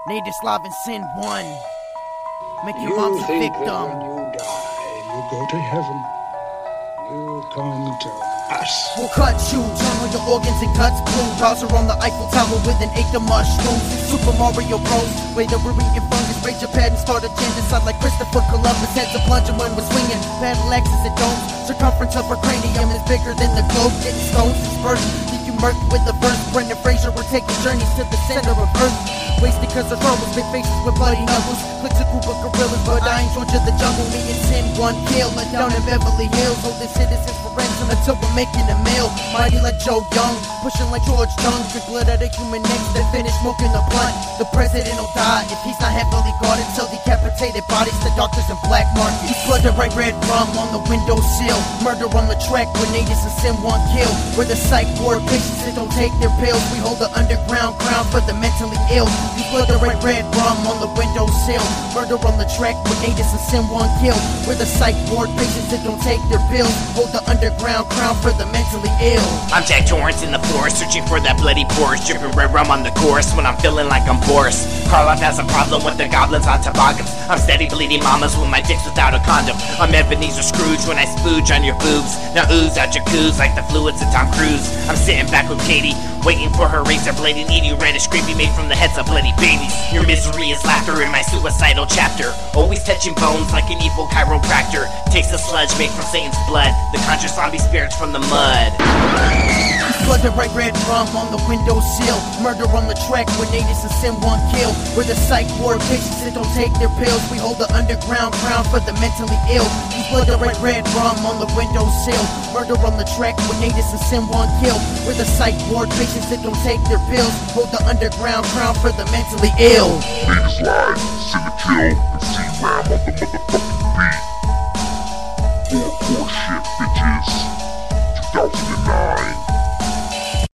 Native Slav and Sin 1. Make your You mom's a think victim. that when you die, you go to heaven. You come to us. We'll cut you, turn on your organs and guts blue. Browser on the Eiffel Tower with an acre mushroom. Super Mario Bros. Way that we're eating fungus. Raise your pad and start a genocide like Christopher Columbus. Heads a plunging when we're swinging. Battle axes at domes. Circumference of our cranium is bigger than the globe. Getting stones dispersed. Leave you murked with the verse. Brendan Fraser, we're taking journeys to the center of Earth. Wasted cause of troubles, big faces with bloody knuckles. Clicks a group of gorillas, but I ain't Georgia the jungle. Me and Sin 1 kill, let down in Beverly Hills. Holding citizens for ransom until we're making a meal. Mighty like Joe Young, pushing like George Young. Drink blood out of human necks, then finish smoking the blunt. The president will die if he's not heavily guarded. Till decapitated bodies, the doctors and black markets. Blood the right red rum on the windowsill. Murder on the track when natives and Sin 1 kill. We're the psych ward patients that don't take their pills. We hold the underground ground for the mentally ill. You blood the right red rum on the windowsill. Murder on the track when natives and Sin 1 kill. We're the psych ward patients that don't take their pills. Hold the underground crown for the mentally ill. I'm Jack Torrance in the forest, searching for that bloody Boris. Dripping red rum on the chorus when I'm feeling like I'm Boris. Karloff has a problem with the goblins on toboggans. I'm steady bleeding mamas with my dicks without a condom. I'm Ebenezer Scrooge when I spooge on your boobs. Now ooze out your coos like the fluids of Tom Cruise. I'm sitting back with Katie, waiting for her razor blade and eating reddish gravy made from the heads of bloody babies. Your misery is laughter in my suicidal chapter. Always touching bones like an evil chiropractor. Takes a sludge made from Satan's blood. The conjure zombie spirits from the mud. Blood the right red rum on the windowsill. Murder on the track when natives and Sin 1 kill. We're the psych ward patients that don't take their pills. We hold the underground crown for the mentally ill. Blood the right red rum on the windowsill. Murder on the track when natives and Sin 1 kill. We're the psych ward patients that don't take their pills. Hold the underground crown for the mentally ill. Native Slav, Sin the kill, and C-Ram on the motherfucking beat.